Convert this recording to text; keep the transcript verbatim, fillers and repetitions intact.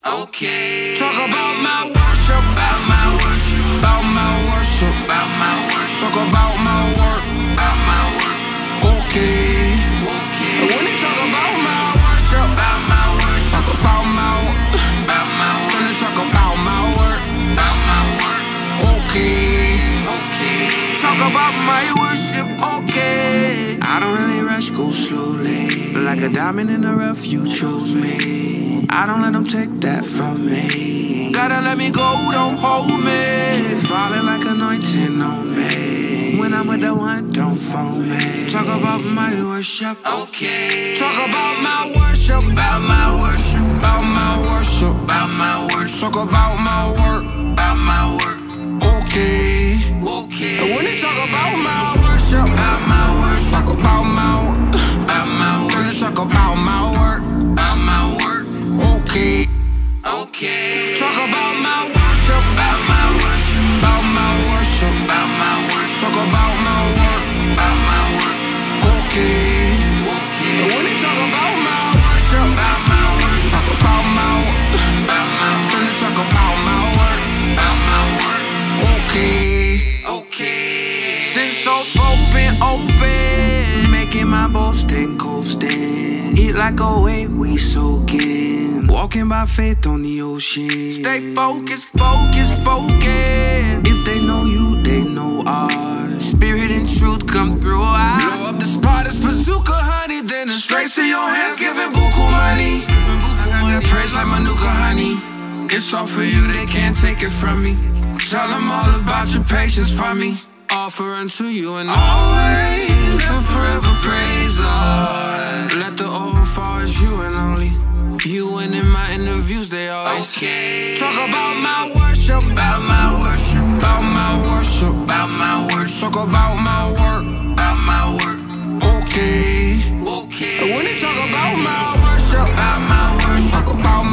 Okay. Talk about my worship, about my worship, about my worship, about my worship. Talk about my work, about my work. Okay. Okay. And when they talk about my worship, about my worship, talk about my work, about my work. When they talk about my work, about my work. Okay. Okay. Talk about my worship, okay. I don't really rush, go slowly. Like a diamond in the rough, you chose me. I don't let them take that from me. Gotta let me go, don't hold me. Falling like anointing on me. When I'm with the one, don't phone me. Talk about my worship, okay. Talk about my worship, about my worship, about my worship, about my worship. Talk about my work, about my work, okay. Okay. And when they talk about my worship, about my worship, talk about my work, about my work. When they talk about my work, about my work, okay. Okay. Talk about my worship, about my worship, about my worship, about my worship. Talk about my work, about my work, okay. Okay. And when they talk about my worship, about my worship, talk about my work, about my work. When they talk about my work, about my work, okay. Okay. Since so open, open, making my boasting, coasting. Eat like a wave, we soaking. Walking by faith on the ocean. Stay focused, focused, focused. If they know you, they know ours. Spirit and truth come through our. Blow up the spot, it's bazooka, honey. Then it's straight to your hands, giving buku money. I praise like Manuka, honey. It's all for you, they can't take it from me. Tell them all about your patience for me. Offer unto you and always and forever praise, Lord. Let the old fall as you and only you, and in my interviews they always okay. Talk about my worship, about my worship, about my worship, about my worship. Talk about my work, about my work, okay. Okay. And when they talk about my worship, about my worship, talk about